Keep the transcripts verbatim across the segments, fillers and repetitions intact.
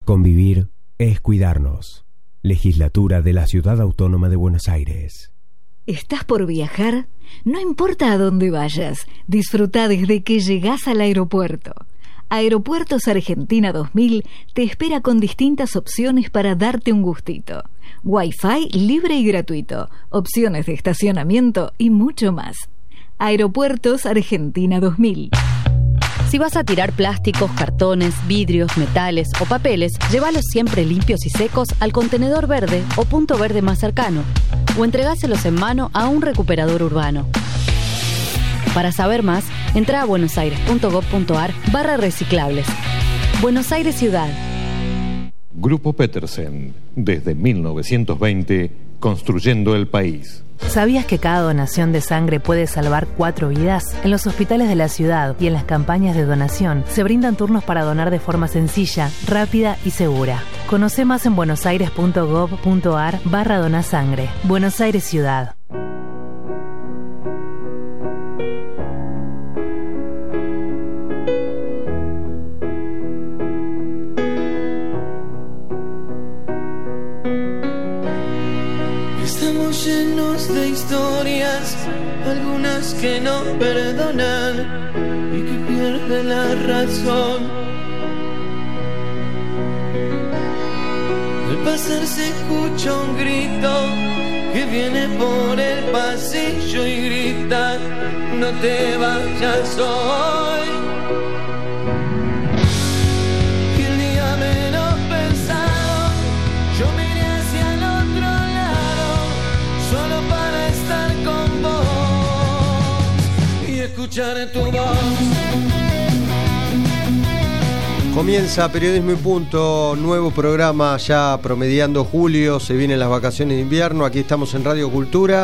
Convivir es cuidarnos. Legislatura de la Ciudad Autónoma de Buenos Aires. ¿Estás por viajar? No importa a dónde vayas, disfruta desde que llegás al aeropuerto. Aeropuertos Argentina dos mil te espera con distintas opciones para darte un gustito. Wi-Fi libre y gratuito, opciones de estacionamiento y mucho más. Aeropuertos Argentina dos mil. Si vas a tirar plásticos, cartones, vidrios, metales o papeles, llévalos siempre limpios y secos al contenedor verde o punto verde más cercano, o entregáselos en mano a un recuperador urbano. Para saber más, entra a buenosaires.gov.ar barra reciclables. Buenos Aires Ciudad. Grupo Petersen, desde mil novecientos veinte, construyendo el país. ¿Sabías que cada donación de sangre puede salvar cuatro vidas? En los hospitales de la ciudad y en las campañas de donación se brindan turnos para donar de forma sencilla, rápida y segura. Conoce más en buenosaires.gov.ar barra donasangre. Buenos Aires Ciudad. Llenos de historias, algunas que no perdonan y que pierden la razón. Al pasar se escucha un grito que viene por el pasillo y grita: no te vayas hoy. Y el día menos pensado, yo miré hacia el otro lado, solo para estar con vos y escuchar tu voz. Comienza Periodismo y Punto, nuevo programa ya promediando julio, se vienen las vacaciones de invierno, aquí estamos en Radio Cultura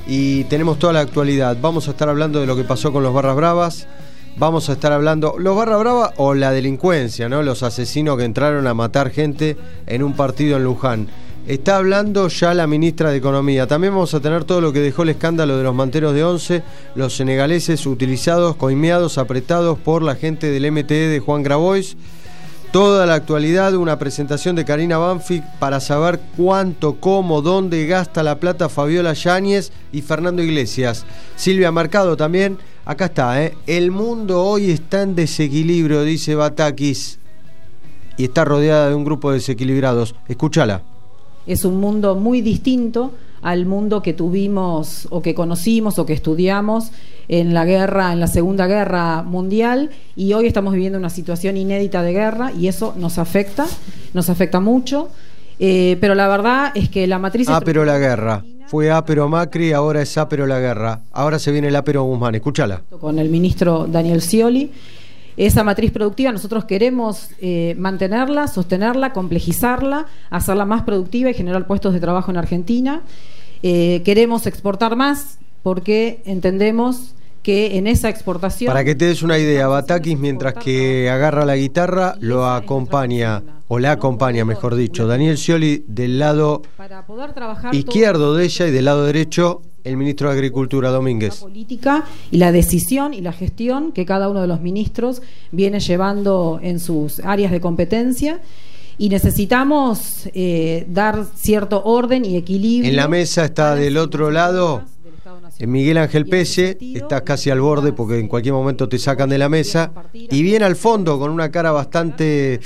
y tenemos toda la actualidad. Vamos a estar hablando de lo que pasó con los Barras Bravas, vamos a estar hablando, los Barras Bravas o la delincuencia, ¿no? Los asesinos que entraron a matar gente en un partido en Luján. Está hablando ya la ministra de Economía. También vamos a tener todo lo que dejó el escándalo de los manteros de Once, los senegaleses utilizados, coimeados, apretados por la gente del M T E de Juan Grabois. Toda la actualidad, una presentación de Karina Banfic para saber cuánto, cómo, dónde gasta la plata Fabiola Yáñez y Fernando Iglesias. Silvia Mercado también. Acá está, ¿eh? El mundo hoy está en desequilibrio, dice Batakis. Y está rodeada de un grupo de desequilibrados. Escúchala. Es un mundo muy distinto al mundo que tuvimos o que conocimos o que estudiamos en la guerra, en la Segunda Guerra Mundial, y hoy estamos viviendo una situación inédita de guerra y eso nos afecta, nos afecta mucho, eh, pero la verdad es que la matriz... Ah, pero la guerra. Fue A pero Macri, ahora es A pero la guerra. Ahora se viene el A pero Guzmán, escúchala. Con el ministro Daniel Scioli. Esa matriz productiva nosotros queremos eh, mantenerla, sostenerla, complejizarla, hacerla más productiva y generar puestos de trabajo en Argentina. Eh, queremos exportar más porque entendemos que en esa exportación... Para que te des una idea, Batakis, mientras que agarra la guitarra, lo acompaña, o la acompaña, mejor dicho, Daniel Scioli del lado izquierdo de ella y del lado derecho el ministro de Agricultura, Domínguez. La política y la decisión y la gestión que cada uno de los ministros viene llevando en sus áreas de competencia, y necesitamos eh, dar cierto orden y equilibrio. En la mesa está del otro lado Miguel Ángel Pese, está casi al borde porque en cualquier momento te sacan de la mesa, y bien al fondo con una cara bastante,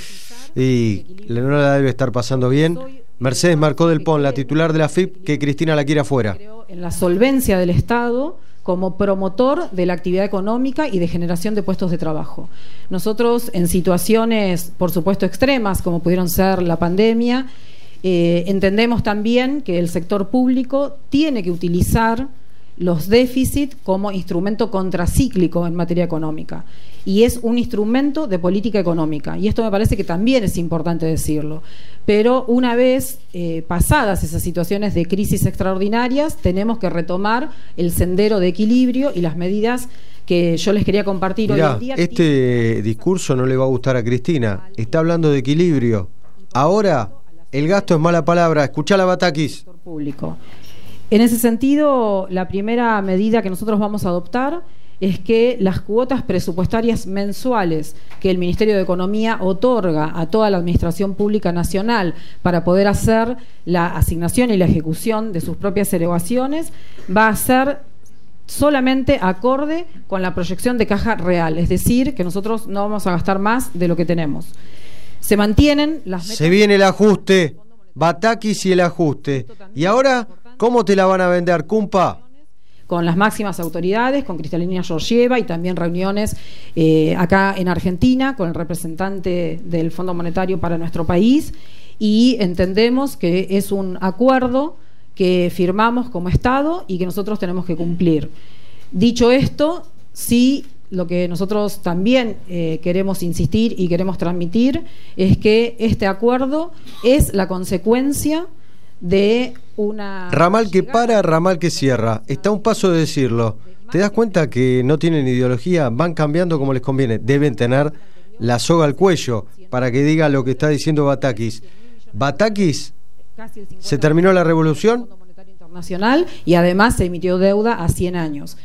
y no la debe estar pasando bien, Mercedes Marcó del Pon, la titular de la F I P, que Cristina la quiere afuera. En la solvencia del Estado como promotor de la actividad económica y de generación de puestos de trabajo. Nosotros, en situaciones, por supuesto, extremas, como pudieron ser la pandemia, eh, entendemos también que el sector público tiene que utilizar los déficits como instrumento contracíclico en materia económica, y es un instrumento de política económica, y esto me parece que también es importante decirlo. Pero una vez eh, pasadas esas situaciones de crisis extraordinarias, tenemos que retomar el sendero de equilibrio y las medidas que yo les quería compartir. Mirá, hoy en día. Este discurso no le va a gustar a Cristina. Está hablando de equilibrio. Ahora, el gasto es mala palabra. Escuchá a Batakis. Público. En ese sentido, la primera medida que nosotros vamos a adoptar es que las cuotas presupuestarias mensuales que el Ministerio de Economía otorga a toda la Administración Pública Nacional para poder hacer la asignación y la ejecución de sus propias erogaciones va a ser solamente acorde con la proyección de caja real, es decir, que nosotros no vamos a gastar más de lo que tenemos. Se mantienen las metas. Se viene el ajuste, Batakis y el ajuste. ¿Y ahora cómo te la van a vender, cumpa? Con las máximas autoridades, con Cristalina Georgieva y también reuniones eh, acá en Argentina con el representante del Fondo Monetario para nuestro país, y entendemos que es un acuerdo que firmamos como Estado y que nosotros tenemos que cumplir. Dicho esto, sí, lo que nosotros también eh, queremos insistir y queremos transmitir es que este acuerdo es la consecuencia de una... Ramal que para, ramal que cierra. Está a un paso de decirlo. ¿Te das cuenta que no tienen ideología? Van cambiando como les conviene. Deben tener la soga al cuello para que diga lo que está diciendo Batakis. Batakis, ¿se terminó la revolución? Internacional, y además se emitió deuda a cien años.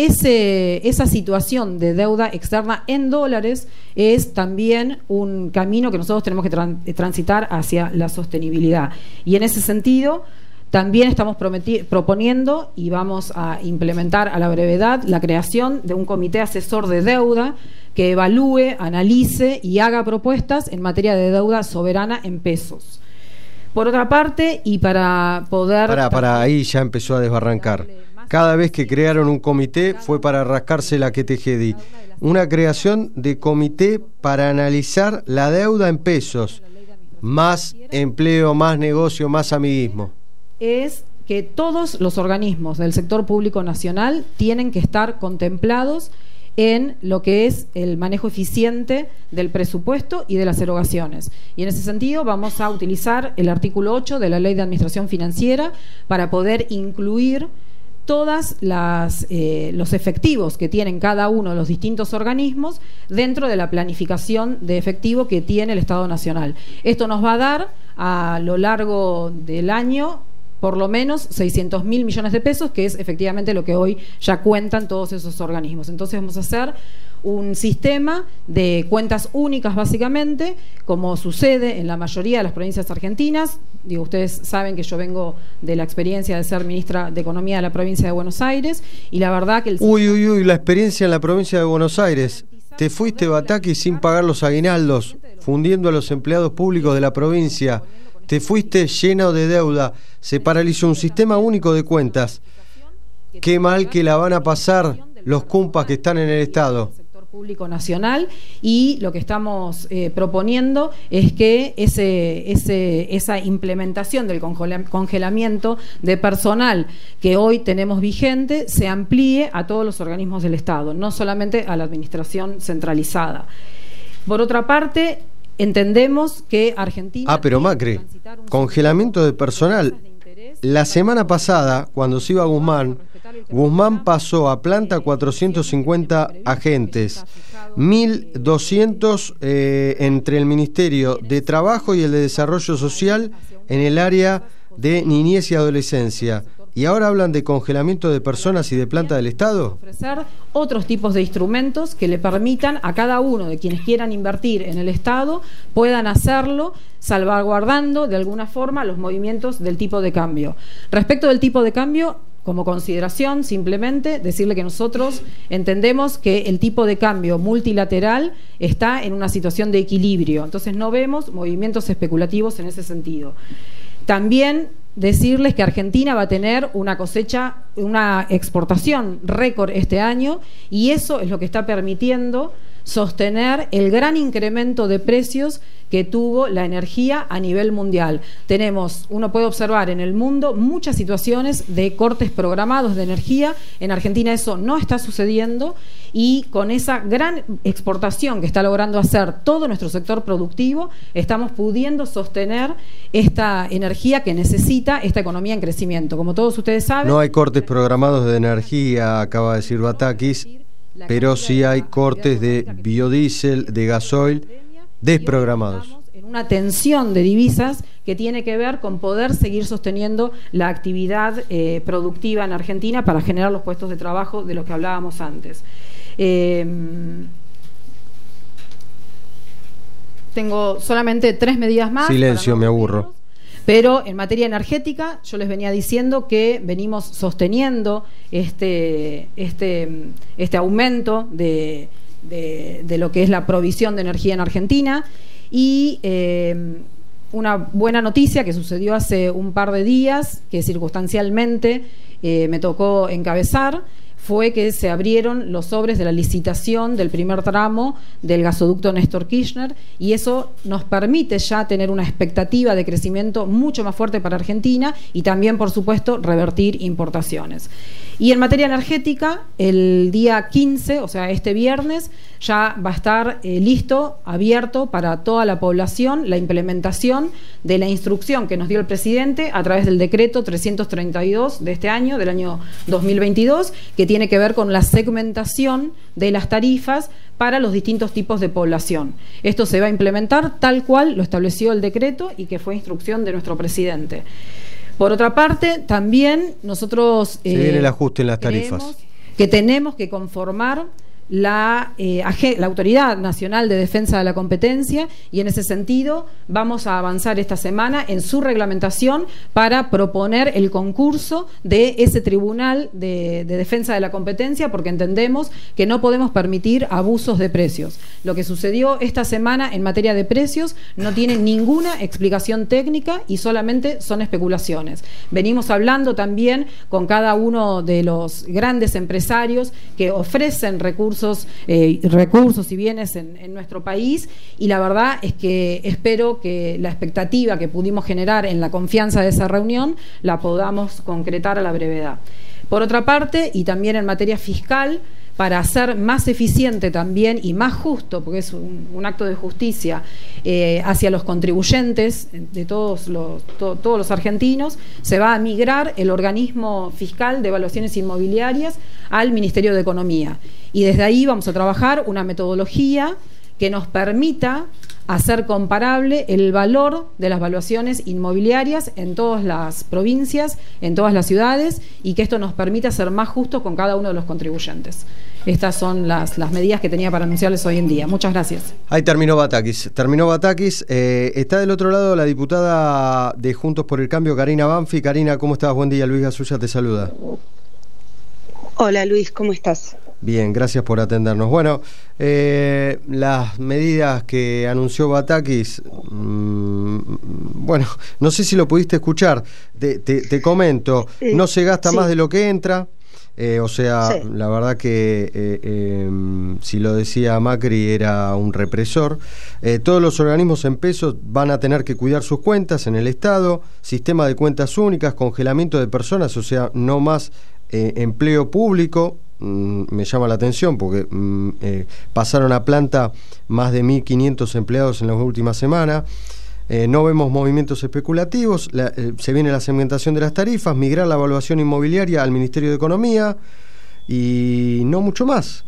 Ese, esa situación de deuda externa en dólares es también un camino que nosotros tenemos que tran- transitar hacia la sostenibilidad. Y en ese sentido, también estamos prometi- proponiendo y vamos a implementar a la brevedad la creación de un comité asesor de deuda que evalúe, analice y haga propuestas en materia de deuda soberana en pesos. Por otra parte, y para poder... Para, para, ahí ya empezó a desbarrancar. Cada vez que crearon un comité fue para rascarse la que tejedi. Una creación de comité para analizar la deuda en pesos. Más empleo, más negocio, más amiguismo. Es que todos los organismos del sector público nacional tienen que estar contemplados en lo que es el manejo eficiente del presupuesto y de las erogaciones. Y en ese sentido vamos a utilizar el artículo ocho de la Ley de Administración Financiera para poder incluir todas las eh, los efectivos que tienen cada uno de los distintos organismos dentro de la planificación de efectivo que tiene el Estado Nacional. Esto nos va a dar a lo largo del año por lo menos seiscientos mil millones de pesos, que es efectivamente lo que hoy ya cuentan todos esos organismos. Entonces vamos a hacer un sistema de cuentas únicas básicamente, como sucede en la mayoría de las provincias argentinas. Digo, ustedes saben que yo vengo de la experiencia de ser ministra de Economía de la provincia de Buenos Aires, y la verdad que el... Uy, uy, uy, la experiencia en la provincia de Buenos Aires. Te fuiste, Batakis, sin pagar los aguinaldos, fundiendo a los empleados públicos de la provincia. Te fuiste lleno de deuda, se paralizó un sistema único de cuentas. Qué mal que la van a pasar los cumpas que están en el Estado. Público nacional, y lo que estamos eh, proponiendo es que ese, ese, esa implementación del congelamiento de personal que hoy tenemos vigente se amplíe a todos los organismos del Estado, no solamente a la administración centralizada. Por otra parte, entendemos que Argentina... Ah, pero Macri, congelamiento de personal. La semana pasada, cuando se iba Guzmán, Guzmán pasó a planta cuatrocientos cincuenta agentes, mil doscientos eh, entre el Ministerio de Trabajo y el de Desarrollo Social en el área de niñez y adolescencia. ¿Y ahora hablan de congelamiento de personas y de planta del Estado? Ofrecer otros tipos de instrumentos que le permitan a cada uno de quienes quieran invertir en el Estado puedan hacerlo, salvaguardando de alguna forma los movimientos del tipo de cambio. Respecto del tipo de cambio, como consideración, simplemente decirle que nosotros entendemos que el tipo de cambio multilateral está en una situación de equilibrio, entonces no vemos movimientos especulativos en ese sentido. También decirles que Argentina va a tener una cosecha, una exportación récord este año, y eso es lo que está permitiendo sostener el gran incremento de precios que tuvo la energía a nivel mundial. Tenemos, uno puede observar en el mundo muchas situaciones de cortes programados de energía. En Argentina eso no está sucediendo, y con esa gran exportación que está logrando hacer todo nuestro sector productivo, estamos pudiendo sostener esta energía que necesita esta economía en crecimiento. Como todos ustedes saben, no hay cortes programados de energía, acaba de decir Batakis, pero sí hay cortes de biodiesel, de gasoil, desprogramados. En una tensión de divisas que tiene que ver con poder seguir sosteniendo la actividad eh, productiva en Argentina para generar los puestos de trabajo de los que hablábamos antes. Eh, tengo solamente tres medidas más. Silencio, me aburro. Pero en materia energética, yo les venía diciendo que venimos sosteniendo este, este, este aumento de, de, de lo que es la provisión de energía en Argentina. Y eh, una buena noticia que sucedió hace un par de días, que circunstancialmente eh, me tocó encabezar, fue que se abrieron los sobres de la licitación del primer tramo del gasoducto Néstor Kirchner, y eso nos permite ya tener una expectativa de crecimiento mucho más fuerte para Argentina y también, por supuesto, revertir importaciones. Y en materia energética, el día quince, o sea, este viernes, ya va a estar eh, listo, abierto para toda la población, la implementación de la instrucción que nos dio el presidente a través del decreto trescientos treinta y dos de este año, del año dos mil veintidós, que tiene que ver con la segmentación de las tarifas para los distintos tipos de población. Esto se va a implementar tal cual lo estableció el decreto y que fue instrucción de nuestro presidente. Por otra parte, también nosotros se eh, viene el ajuste en las tarifas, que tenemos que conformar La, eh, la Autoridad Nacional de Defensa de la Competencia, y en ese sentido vamos a avanzar esta semana en su reglamentación para proponer el concurso de ese Tribunal de, de Defensa de la Competencia, porque entendemos que no podemos permitir abusos de precios. Lo que sucedió esta semana en materia de precios no tiene ninguna explicación técnica y solamente son especulaciones. Venimos hablando también con cada uno de los grandes empresarios que ofrecen recursos Eh, recursos y bienes en, en nuestro país, y la verdad es que espero que la expectativa que pudimos generar en la confianza de esa reunión la podamos concretar a la brevedad. Por otra parte, y también en materia fiscal, para hacer más eficiente también y más justo, porque es un, un acto de justicia eh, hacia los contribuyentes de todos los, to, todos los argentinos, se va a migrar el organismo fiscal de evaluaciones inmobiliarias al Ministerio de Economía. Y desde ahí vamos a trabajar una metodología que nos permita hacer comparable el valor de las valuaciones inmobiliarias en todas las provincias, en todas las ciudades, y que esto nos permita ser más justos con cada uno de los contribuyentes. Estas son las, las medidas que tenía para anunciarles hoy en día. Muchas gracias. Ahí terminó Batakis. Terminó Batakis. Eh, está del otro lado la diputada de Juntos por el Cambio, Karina Banfi. Karina, ¿cómo estás? Buen día. Luis Gasulla te saluda. Hola Luis, ¿cómo estás? Bien, gracias por atendernos. Bueno, eh, las medidas que anunció Batakis, mmm, bueno, no sé si lo pudiste escuchar, te, te, te comento, eh, no se gasta sí. más de lo que entra, eh, o sea, sí. la verdad que eh, eh, si lo decía Macri era un represor. Eh, todos los organismos en pesos van a tener que cuidar sus cuentas en el Estado, sistema de cuentas únicas, congelamiento de personas, o sea, no más eh, empleo público. Me llama la atención porque mm, eh, pasaron a planta más de mil quinientos empleados en la última semana. Eh, no vemos movimientos especulativos. La, eh, se viene la segmentación de las tarifas, migrar la evaluación inmobiliaria al Ministerio de Economía y no mucho más.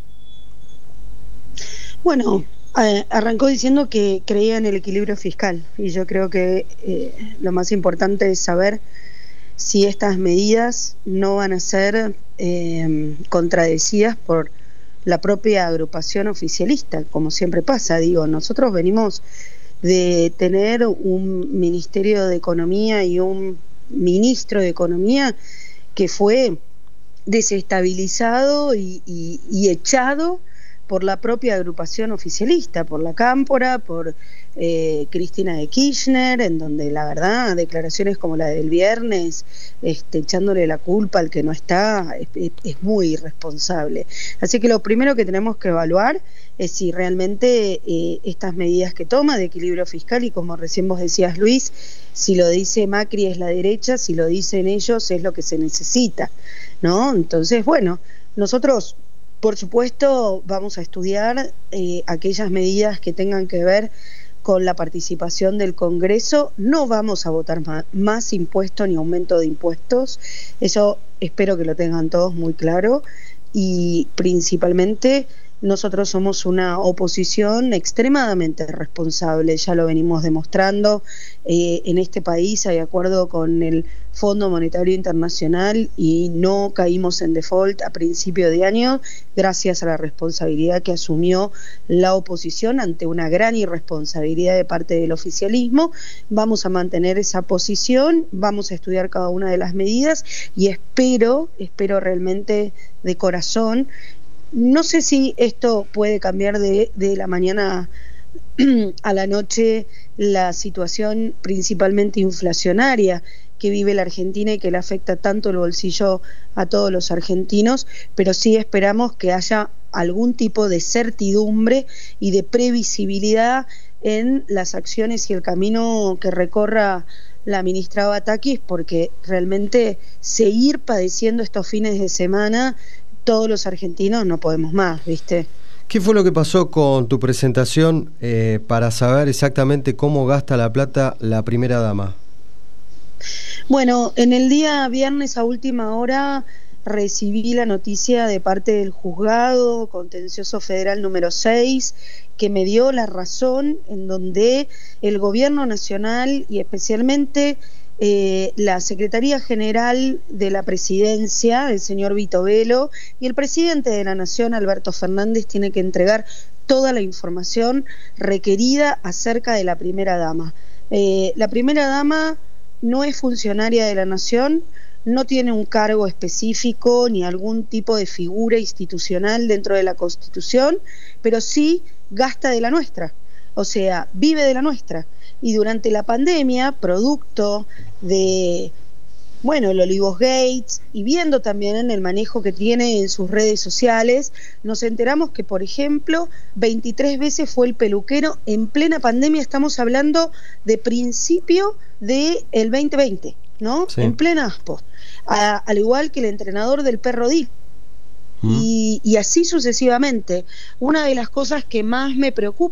Bueno, eh, arrancó diciendo que creía en el equilibrio fiscal, y yo creo que eh, lo más importante es saber si estas medidas no van a ser eh, contradecidas por la propia agrupación oficialista, como siempre pasa. Digo, nosotros venimos de tener un Ministerio de Economía y un ministro de Economía que fue desestabilizado y, y, y echado por la propia agrupación oficialista, por la Cámpora, por eh, Cristina de Kirchner, en donde la verdad, declaraciones como la del viernes, este, echándole la culpa al que no está, es, es muy irresponsable. Así que lo primero que tenemos que evaluar es si realmente eh, estas medidas que toma de equilibrio fiscal, y como recién vos decías, Luis, si lo dice Macri es la derecha, si lo dicen ellos es lo que se necesita, ¿no? Entonces, bueno, nosotros por supuesto vamos a estudiar eh, aquellas medidas que tengan que ver con la participación del Congreso. No vamos a votar más, más impuestos ni aumento de impuestos, eso espero que lo tengan todos muy claro, y principalmente nosotros somos una oposición extremadamente responsable, ya lo venimos demostrando eh, en este país, de acuerdo con el Fondo Monetario Internacional, y no caímos en default a principio de año gracias a la responsabilidad que asumió la oposición ante una gran irresponsabilidad de parte del oficialismo. Vamos a mantener esa posición, vamos a estudiar cada una de las medidas y espero, espero realmente de corazón. No sé si esto puede cambiar de, de la mañana a la noche la situación principalmente inflacionaria que vive la Argentina y que le afecta tanto el bolsillo a todos los argentinos, pero sí esperamos que haya algún tipo de certidumbre y de previsibilidad en las acciones y el camino que recorra la ministra Batakis, porque realmente seguir padeciendo estos fines de semana todos los argentinos no podemos más, ¿viste? ¿Qué fue lo que pasó con tu presentación eh, para saber exactamente cómo gasta la plata la primera dama? Bueno, en el día viernes a última hora recibí la noticia de parte del juzgado contencioso federal número seis, que me dio la razón en donde el gobierno nacional y especialmente eh, la Secretaría General de la Presidencia, el señor Vito Velo, y el presidente de la Nación, Alberto Fernández, tiene que entregar toda la información requerida acerca de la primera dama. Eh, la primera dama no es funcionaria de la Nación, no tiene un cargo específico ni algún tipo de figura institucional dentro de la Constitución, pero sí gasta de la nuestra, o sea, vive de la nuestra. Y durante la pandemia, producto de, bueno, el Olivos Gates, y viendo también en el manejo que tiene en sus redes sociales, nos enteramos que, por ejemplo, veintitrés veces fue el peluquero en plena pandemia. Estamos hablando de principio del veinte veinte, ¿no? Sí. En plena aspo. A, al igual que el entrenador del perro Dick. Mm. Y, y así sucesivamente. Una de las cosas que más me preocupa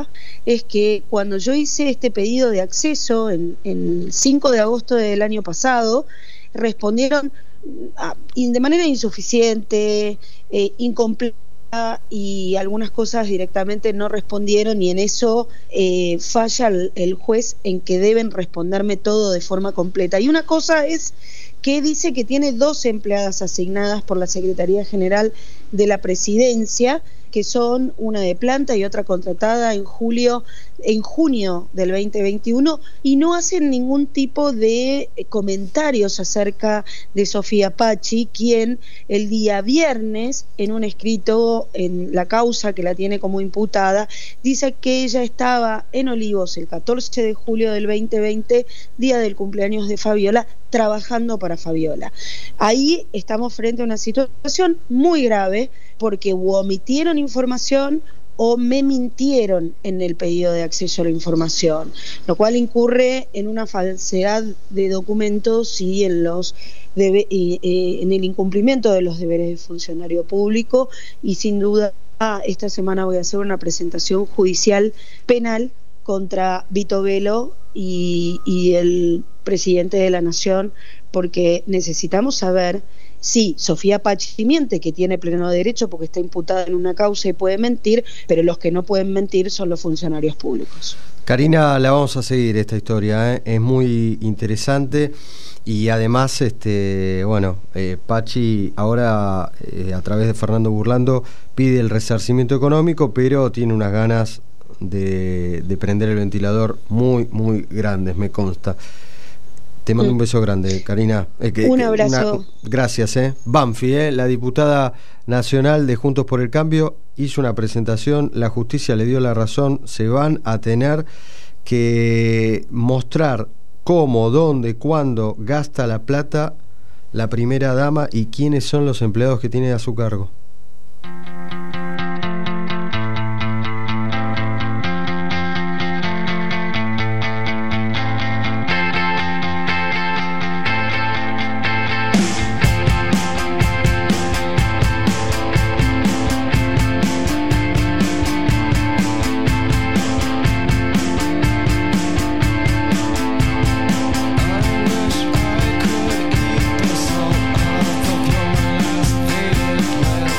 es que cuando yo hice este pedido de acceso en, en el cinco de agosto del año pasado, respondieron a, de manera insuficiente, eh, incompleta, y algunas cosas directamente no respondieron, y en eso eh, falla el, el juez en que deben responderme todo de forma completa. Y una cosa es que dice que tiene dos empleadas asignadas por la Secretaría General de la Presidencia, que son una de planta y otra contratada en julio, en junio del veinte veintiuno, y no hacen ningún tipo de comentarios acerca de Sofía Pachi, quien el día viernes, en un escrito en la causa que la tiene como imputada, dice que ella estaba en Olivos el catorce de julio del veinte veinte, día del cumpleaños de Fabiola, trabajando para Fabiola. Ahí estamos frente a una situación muy grave, porque o omitieron información o me mintieron en el pedido de acceso a la información, lo cual incurre en una falsedad de documentos y en los debe, y, eh, en el incumplimiento de los deberes de funcionario público, y sin duda esta semana voy a hacer una presentación judicial penal contra Vito Velo y, y el presidente de la Nación, porque necesitamos saber si Sofía Pachi miente, que tiene pleno derecho porque está imputada en una causa y puede mentir, pero los que no pueden mentir son los funcionarios públicos. Karina, la vamos a seguir esta historia, ¿eh? Es muy interesante, y además, este, bueno, eh, Pachi ahora eh, a través de Fernando Burlando pide el resarcimiento económico, pero tiene unas ganas de, de prender el ventilador muy, muy grandes, me consta. Te mando un beso grande, Karina. Eh, que, un abrazo. Una, gracias. Eh. Banfi, eh, la diputada nacional de Juntos por el Cambio, hizo una presentación, la justicia le dio la razón, se van a tener que mostrar cómo, dónde, cuándo gasta la plata la primera dama y quiénes son los empleados que tiene a su cargo. Left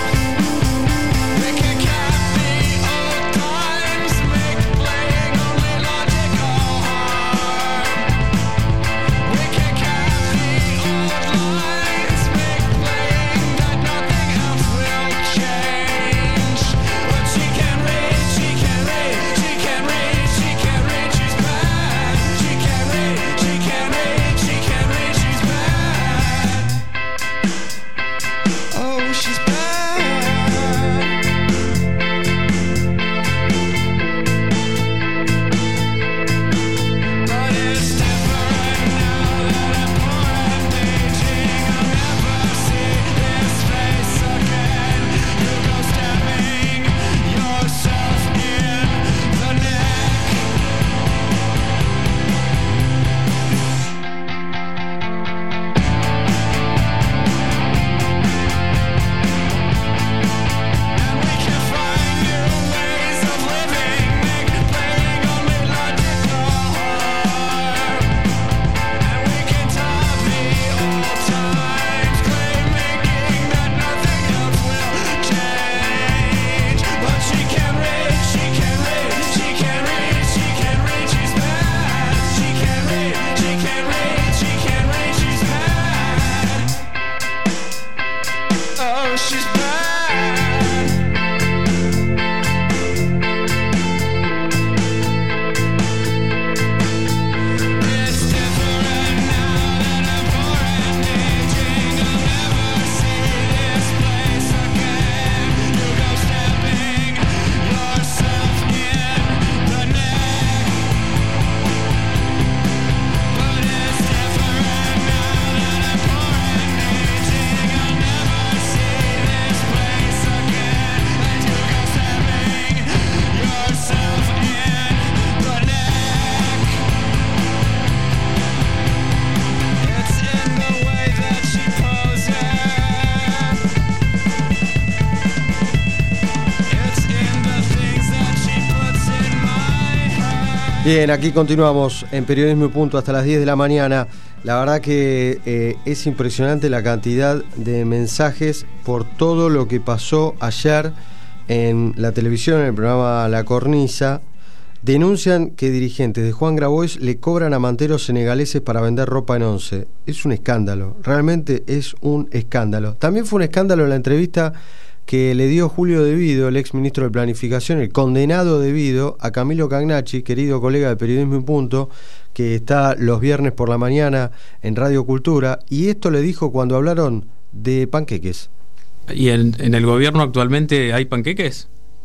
Bien, aquí continuamos en Periodismo y Punto hasta las diez de la mañana. La verdad que eh, es impresionante la cantidad de mensajes por todo lo que pasó ayer en la televisión, en el programa La Cornisa. Denuncian que dirigentes de Juan Grabois le cobran a manteros senegaleses para vender ropa en Once. Es un escándalo, realmente es un escándalo. También fue un escándalo la entrevista que le dio Julio De Vido, el ex ministro de Planificación, el condenado De Vido, a Camilo Cagnacci, querido colega de Periodismo y Punto, que está los viernes por la mañana en Radio Cultura, y esto le dijo cuando hablaron de panqueques. ¿Y en, en el gobierno actualmente hay panqueques?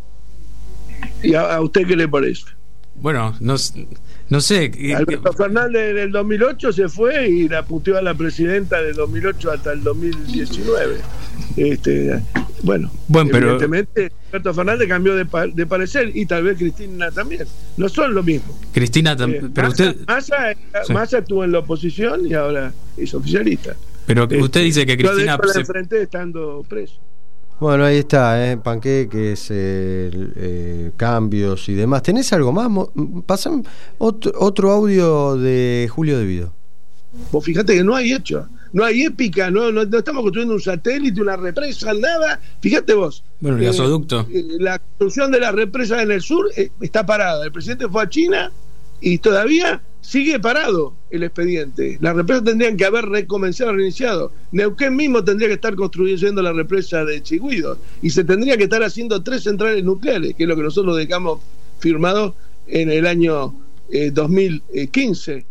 ¿Y a, a usted qué le parece? Bueno, no, no sé. Alberto Fernández en el dos mil ocho se fue y la puteó a la presidenta del dos mil ocho hasta el dos mil diecinueve. Este, bueno, bueno pero... evidentemente Alberto Fernández cambió de, pa de parecer, y tal vez Cristina también. No son lo mismo. Cristina también. Eh, pero Massa, usted. Massa, sí. Massa estuvo en la oposición y ahora es oficialista. Pero este, usted dice que Cristina. Yo de se... la enfrenté estando preso. Bueno, ahí está, ¿eh? Panqueques, eh, eh, cambios y demás. ¿Tenés algo más? Pasan otro, otro audio de Julio De Vido. Vos fíjate que no hay hecho, no hay épica, no, no, no estamos construyendo un satélite, una represa, nada. Fíjate vos. Bueno, el eh, gasoducto. Eh, la construcción de las represas en el sur eh, está parada. El presidente fue a China y todavía sigue parado el expediente. Las represas tendrían que haber recomenzado, reiniciado. Neuquén mismo tendría que estar construyendo la represa de Chigüido y se tendría que estar haciendo tres centrales nucleares, que es lo que nosotros dejamos firmado en el año eh, dos mil quince.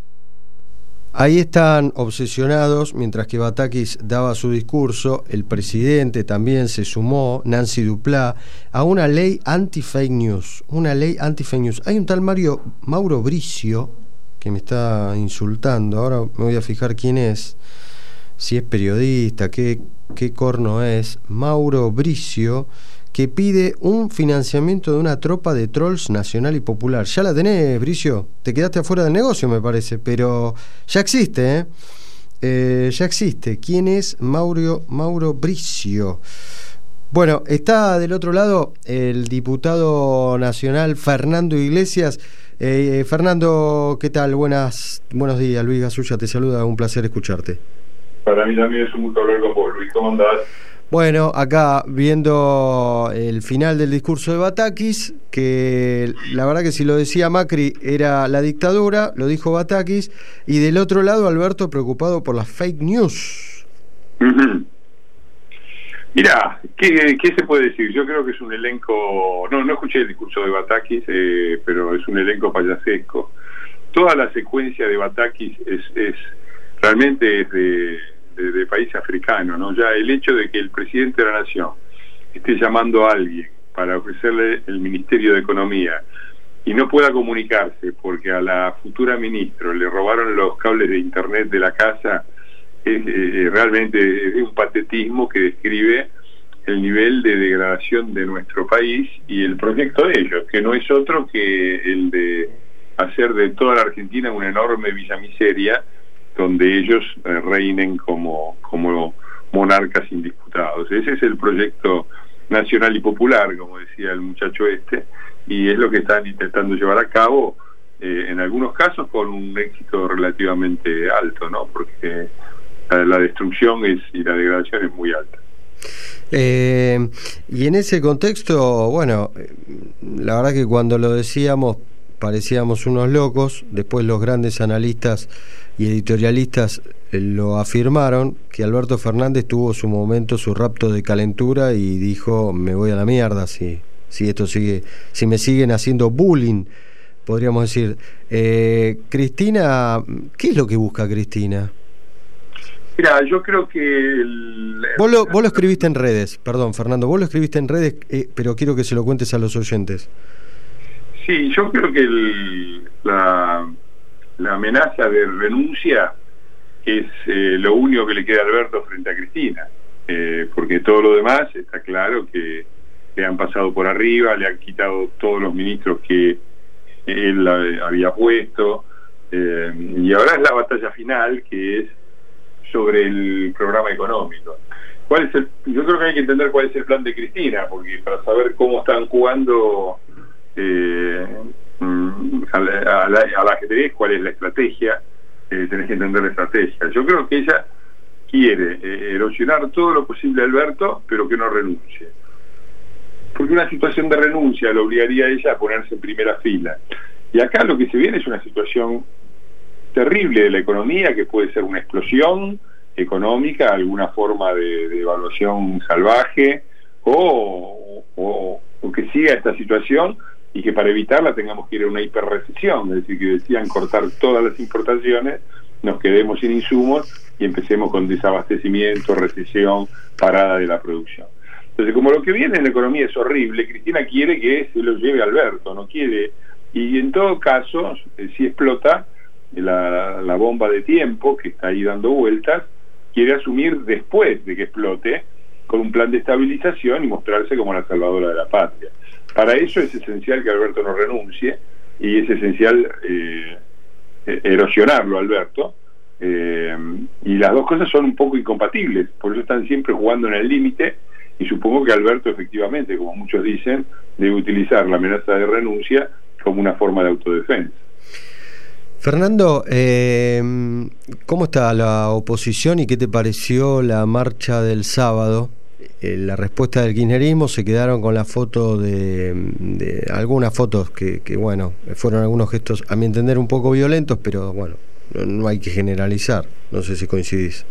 Ahí están obsesionados, mientras que Batakis daba su discurso, el presidente también se sumó, Nancy Duplá, a una ley anti-fake news, una ley anti-fake news. Hay un tal Mario, Mauro Bricio, que me está insultando, ahora me voy a fijar quién es, si es periodista, qué, qué corno es, Mauro Bricio, que pide un financiamiento de una tropa de trolls nacional y popular. Ya la tenés, Bricio, te quedaste afuera del negocio, me parece, pero ya existe, ¿eh? Eh, ya existe. ¿Quién es Mauro, Mauro Bricio? Bueno, está del otro lado el diputado nacional Fernando Iglesias. Eh, Fernando, ¿qué tal? Buenas, buenos días. Luis Gasulla te saluda, un placer escucharte. Para mí también es un gusto hablar con vos, Luis. ¿Cómo andás? Bueno, acá viendo el final del discurso de Batakis, que la verdad que si lo decía Macri era la dictadura, lo dijo Batakis, y del otro lado Alberto preocupado por las fake news. Uh-huh. Mirá, ¿qué, ¿qué se puede decir? Yo creo que es un elenco, no no escuché el discurso de Batakis, eh, pero es un elenco payasesco. Toda la secuencia de Batakis es, es realmente es de... De, de país africano, ¿no? Ya el hecho de que el presidente de la nación esté llamando a alguien para ofrecerle el Ministerio de Economía y no pueda comunicarse porque a la futura ministra le robaron los cables de internet de la casa, es, eh, realmente es un patetismo que describe el nivel de degradación de nuestro país y el proyecto de ellos, que no es otro que el de hacer de toda la Argentina una enorme villa miseria donde ellos eh, reinen como, como monarcas indisputados. Ese es el proyecto nacional y popular, como decía el muchacho este, y es lo que están intentando llevar a cabo, eh, en algunos casos con un éxito relativamente alto, ¿no? Porque la, la destrucción es, y la degradación es muy alta. Eh, y en ese contexto, bueno, la verdad que cuando lo decíamos parecíamos unos locos, después los grandes analistas y editorialistas lo afirmaron, que Alberto Fernández tuvo su momento, su rapto de calentura y dijo, me voy a la mierda si, si esto sigue, si me siguen haciendo bullying, podríamos decir. Eh, Cristina, ¿qué es lo que busca Cristina? Mira, yo creo que el... Vos lo, vos lo escribiste en redes, perdón Fernando, vos lo escribiste en redes, eh, pero quiero que se lo cuentes a los oyentes. Sí, yo creo que el, la, la amenaza de renuncia es eh, lo único que le queda a Alberto frente a Cristina, eh, porque todo lo demás está claro que le han pasado por arriba, le han quitado todos los ministros que él había puesto, eh, y ahora es la batalla final, que es sobre el programa económico. ¿Cuál es el? Yo creo que hay que entender cuál es el plan de Cristina, porque para saber cómo están jugando, eh, al, al, al ajedrez, cuál es la estrategia, eh, tenés que entender la estrategia. Yo creo que ella quiere eh, erosionar todo lo posible a Alberto, pero que no renuncie. Porque una situación de renuncia lo obligaría a ella a ponerse en primera fila. Y acá lo que se viene es una situación terrible de la economía, que puede ser una explosión económica, alguna forma de, de evaluación salvaje, o, o, o que siga esta situación y que para evitarla tengamos que ir a una hiperrecesión, es decir, que decían cortar todas las importaciones, nos quedemos sin insumos y empecemos con desabastecimiento, recesión, parada de la producción. Entonces, como lo que viene en la economía es horrible, Cristina quiere que se lo lleve Alberto, no quiere, y en todo caso, eh, si explota la, la bomba de tiempo que está ahí dando vueltas, quiere asumir después de que explote, con un plan de estabilización y mostrarse como la salvadora de la patria. Para eso es esencial que Alberto no renuncie, y es esencial eh, erosionarlo, Alberto, eh, y las dos cosas son un poco incompatibles, por eso están siempre jugando en el límite, y supongo que Alberto efectivamente, como muchos dicen, debe utilizar la amenaza de renuncia como una forma de autodefensa. Fernando, eh, ¿cómo está la oposición y qué te pareció la marcha del sábado? Eh, la respuesta del kirchnerismo, se quedaron con la foto de, de algunas fotos que, que, bueno, fueron algunos gestos, a mi entender, un poco violentos, pero bueno, no, no hay que generalizar. No sé si coincidís.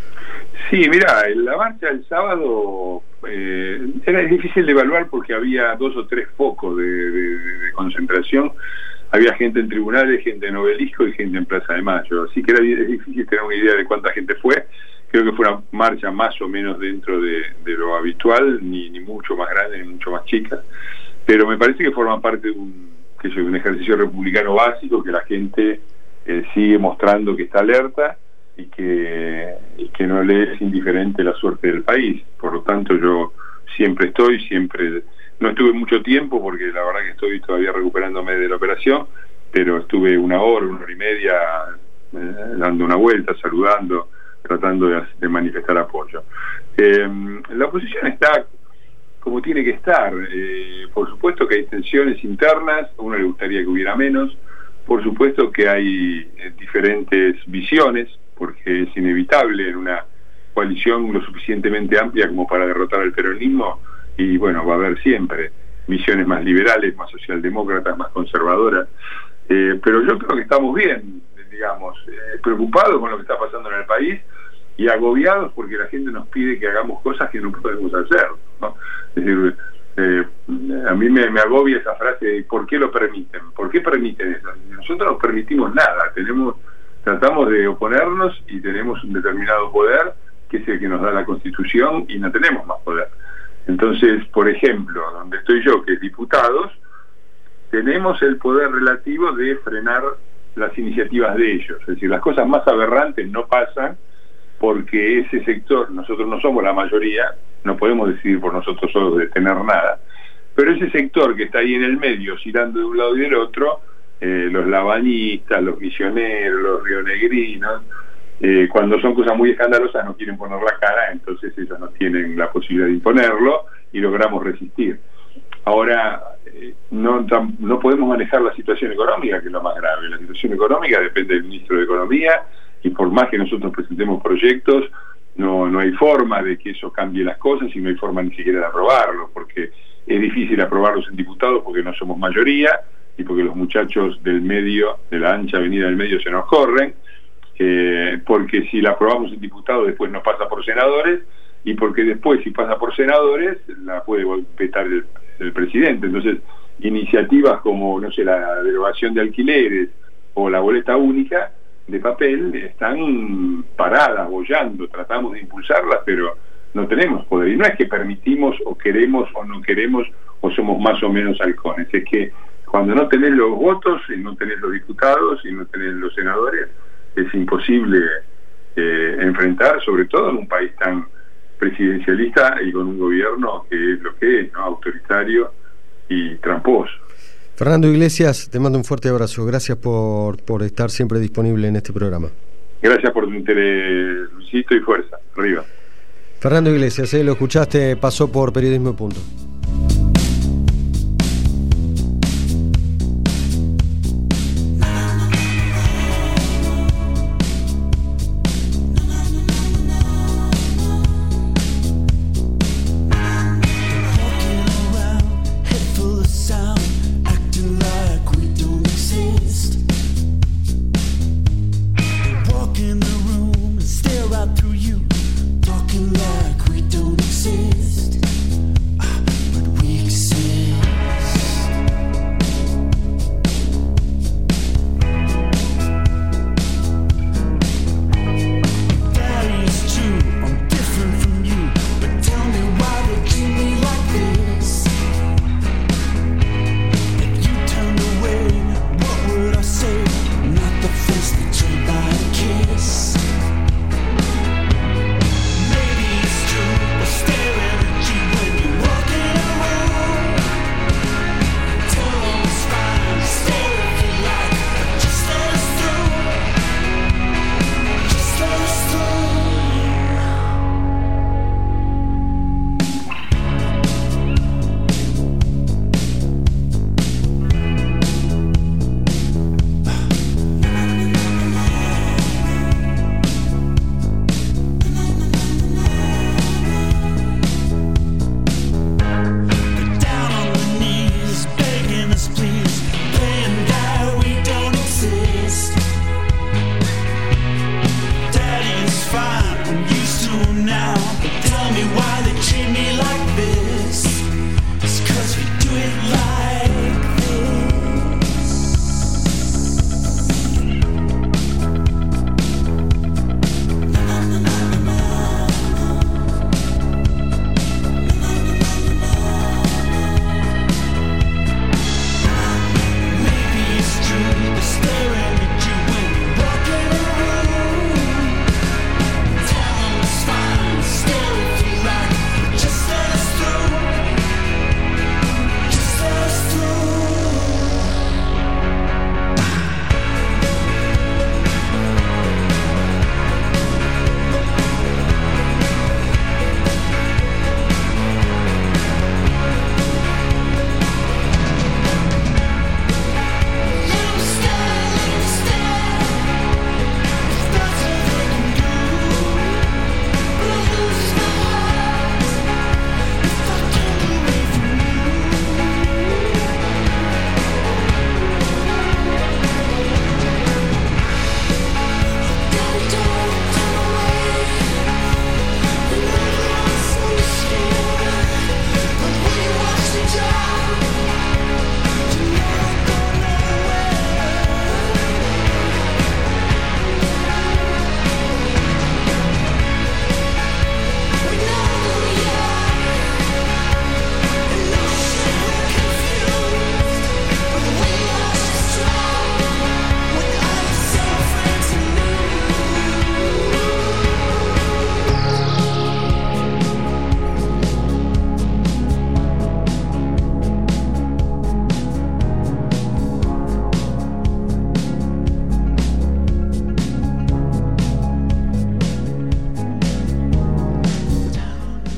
Sí, mira, la marcha del sábado eh, era difícil de evaluar porque había dos o tres focos de, de, de concentración. Había gente en tribunales, gente en Obelisco y gente en Plaza de Mayo, así que era es difícil tener una idea de cuánta gente fue. Creo que fue una marcha más o menos dentro de, de lo habitual, ni, ni mucho más grande ni mucho más chica, pero me parece que forma parte de un, que es un ejercicio republicano básico, que la gente eh, sigue mostrando que está alerta y que, y que no le es indiferente la suerte del país. Por lo tanto, yo siempre estoy, siempre... No estuve mucho tiempo porque la verdad que estoy todavía recuperándome de la operación, pero estuve una hora, una hora y media eh, dando una vuelta, saludando, tratando de, de manifestar apoyo. Eh, la oposición está como tiene que estar. Eh, por supuesto que hay tensiones internas, a uno le gustaría que hubiera menos. Por supuesto que hay eh, diferentes visiones, porque es inevitable en una coalición lo suficientemente amplia como para derrotar al peronismo. Y bueno, va a haber siempre visiones más liberales, más socialdemócratas, más conservadoras, eh, pero yo creo que estamos bien, digamos, eh, preocupados con lo que está pasando en el país y agobiados porque la gente nos pide que hagamos cosas que no podemos hacer, ¿no? Es decir, eh, a mí me, me agobia esa frase de ¿por qué lo permiten? ¿Por qué permiten eso? Nosotros no permitimos nada, tenemos, tratamos de oponernos y tenemos un determinado poder que es el que nos da la Constitución y no tenemos más poder. Entonces, por ejemplo, donde estoy yo, que es diputados, tenemos el poder relativo de frenar las iniciativas de ellos. Es decir, las cosas más aberrantes no pasan porque ese sector, nosotros no somos la mayoría, no podemos decidir por nosotros solos de tener nada, pero ese sector que está ahí en el medio, oscilando de un lado y del otro, eh, los lavañistas, los misioneros, los rionegrinos, Eh, cuando son cosas muy escandalosas no quieren poner la cara, entonces ellos no tienen la posibilidad de imponerlo y logramos resistir. Ahora, eh, no, tam, no podemos manejar la situación económica, que es lo más grave. La situación económica depende del ministro de Economía y por más que nosotros presentemos proyectos, no, no hay forma de que eso cambie las cosas y no hay forma ni siquiera de aprobarlos, porque es difícil aprobarlos en diputados porque no somos mayoría y porque los muchachos del medio, de la ancha avenida del medio, se nos corren. Eh, porque si la aprobamos en diputados después no pasa por senadores y porque después si pasa por senadores la puede vetar el, el presidente. Entonces iniciativas como, no sé, la derogación de alquileres o la boleta única de papel están paradas, boyando, tratamos de impulsarlas pero no tenemos poder, y no es que permitimos o queremos o no queremos o somos más o menos halcones, es que cuando no tenés los votos y no tenés los diputados y no tenés los senadores es imposible eh, enfrentar, sobre todo en un país tan presidencialista y con un gobierno que es lo que es, ¿no? Autoritario y tramposo. Fernando Iglesias, te mando un fuerte abrazo. Gracias por, por estar siempre disponible en este programa. Gracias por tu interés, Luisito, y fuerza. Arriba. Fernando Iglesias, ¿eh? Lo escuchaste, pasó por Periodismo y Punto.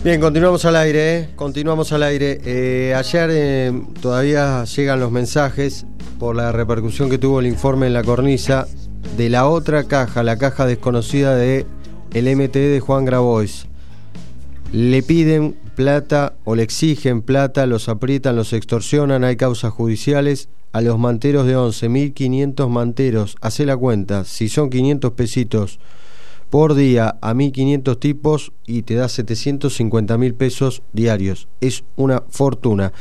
Bien, continuamos al aire, ¿eh? Continuamos al aire. Eh, ayer eh, todavía llegan los mensajes por la repercusión que tuvo el informe en la cornisa de la otra caja, la caja desconocida de el M T E de Juan Grabois. Le piden plata o le exigen plata, los aprietan, los extorsionan, hay causas judiciales. A los manteros de once, mil quinientos manteros, hacé la cuenta, si son quinientos pesitos por día a mil quinientos tipos y te da setecientos cincuenta mil pesos diarios. Es una fortuna.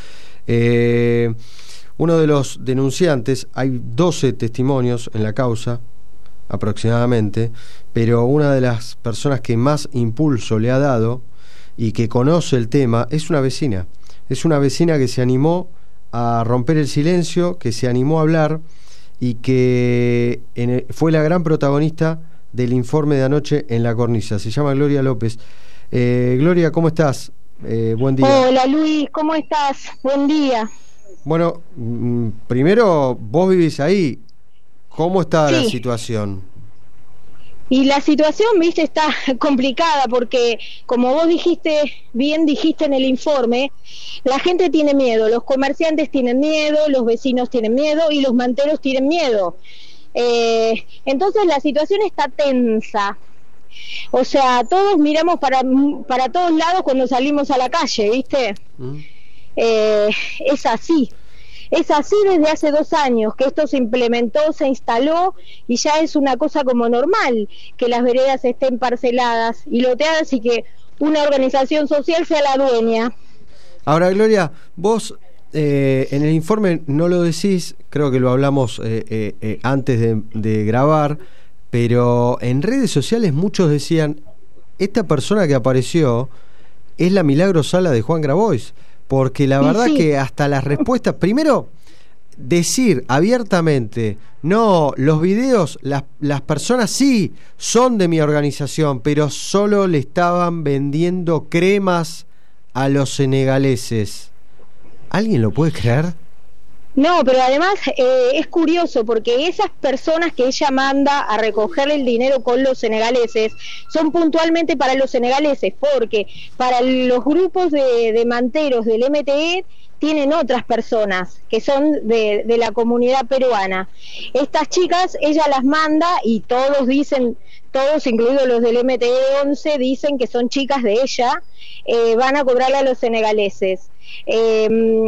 Eh, uno de los denunciantes, hay doce testimonios en la causa aproximadamente, pero una de las personas que más impulso le ha dado y que conoce el tema es una vecina. Es una vecina que se animó a romper el silencio, que se animó a hablar y que en el, fue la gran protagonista del informe de anoche en la cornisa. Se llama Gloria López. Eh, Gloria, ¿cómo estás? Eh, buen día. Hola Luis, ¿cómo estás? Buen día. Bueno, mm, primero, vos vivís ahí. ¿Cómo está Sí. la situación? Y la situación, viste, está complicada porque, como vos dijiste, bien dijiste en el informe, la gente tiene miedo, los comerciantes tienen miedo, los vecinos tienen miedo y los manteros tienen miedo. Eh, entonces la situación está tensa. O sea, todos miramos para, para todos lados cuando salimos a la calle, ¿viste? ¿Mm? Eh, es así. Es así desde hace dos años que esto se implementó, se instaló y ya es una cosa como normal que las veredas estén parceladas y loteadas y que una organización social sea la dueña. Ahora, Gloria, vos eh, en el informe no lo decís, creo que lo hablamos eh, eh, eh, antes de, de grabar, pero en redes sociales muchos decían, esta persona que apareció es la Milagro Sala de Juan Grabois. Porque la verdad sí. que hasta las respuestas, primero, decir abiertamente, no, los videos, las, las personas sí son de mi organización, pero solo le estaban vendiendo cremas a los senegaleses. ¿Alguien lo puede creer? No, pero además eh, es curioso porque esas personas que ella manda a recoger el dinero con los senegaleses son puntualmente para los senegaleses, porque para los grupos de, de manteros del M T E tienen otras personas que son de, de la comunidad peruana. Estas chicas ella las manda y todos dicen, todos incluidos los del M T E once, dicen que son chicas de ella, eh, van a cobrarle a los senegaleses. Eh,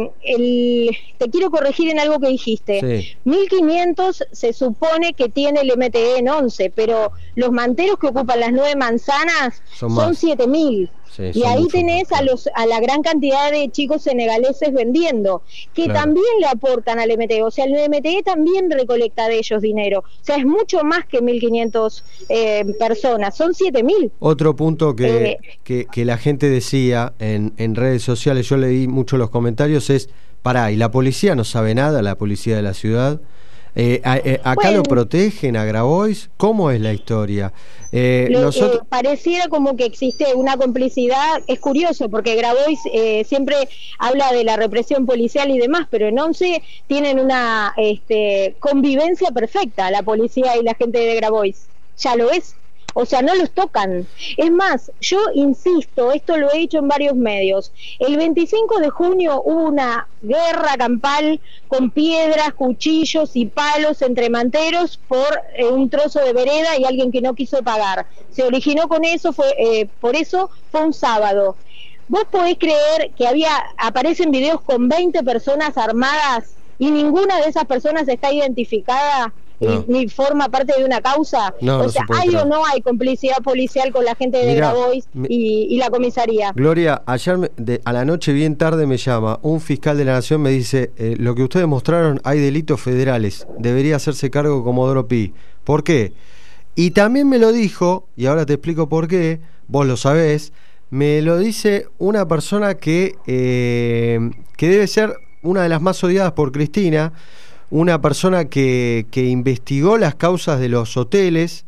el, te quiero corregir en algo que dijiste. Sí. mil quinientos se supone que tiene el M T E en once, pero los manteros que ocupan las nueve manzanas Son son, más. siete mil. Sí, Y son ahí muchos tenés más. a los a la gran cantidad de chicos senegaleses vendiendo, que Claro. también le aportan al M T E. O sea, el M T E también recolecta de ellos dinero. O sea, es mucho más que mil quinientas eh, personas, son siete mil. Otro punto que, Eh. que, que la gente decía en, en redes sociales, yo leí mucho los comentarios, es, pará, ¿y la policía no sabe nada, la policía de la ciudad? Eh, a- eh, ¿Acá Bueno. lo protegen a Grabois? ¿Cómo es la historia? Eh, Lo- nosotros... eh, pareciera como que existe una complicidad. Es curioso porque Grabois eh, siempre habla de la represión policial y demás, pero en once tienen una este, convivencia perfecta la policía y la gente de Grabois. Ya lo es. O sea, no los tocan. Es más, yo insisto, esto lo he dicho en varios medios, el veinticinco de junio hubo una guerra campal con piedras, cuchillos y palos entre manteros por eh, un trozo de vereda y alguien que no quiso pagar. Se originó con eso, fue eh, por eso fue un sábado. ¿Vos podés creer que había aparecen videos con veinte personas armadas y ninguna de esas personas está identificada? No. Ni forma parte de una causa. No, o no sea, se puede ¿hay creer. o no hay complicidad policial con la gente de Mirá, Grabois me- y, y la comisaría? Gloria, ayer me- de- a la noche bien tarde me llama un fiscal de la Nación, me dice, eh, lo que ustedes mostraron, hay delitos federales, debería hacerse cargo Comodoro Pi. ¿Por qué? Y también me lo dijo, y ahora te explico por qué, vos lo sabés, me lo dice una persona que, eh, que debe ser una de las más odiadas por Cristina, una persona que, que investigó las causas de los hoteles,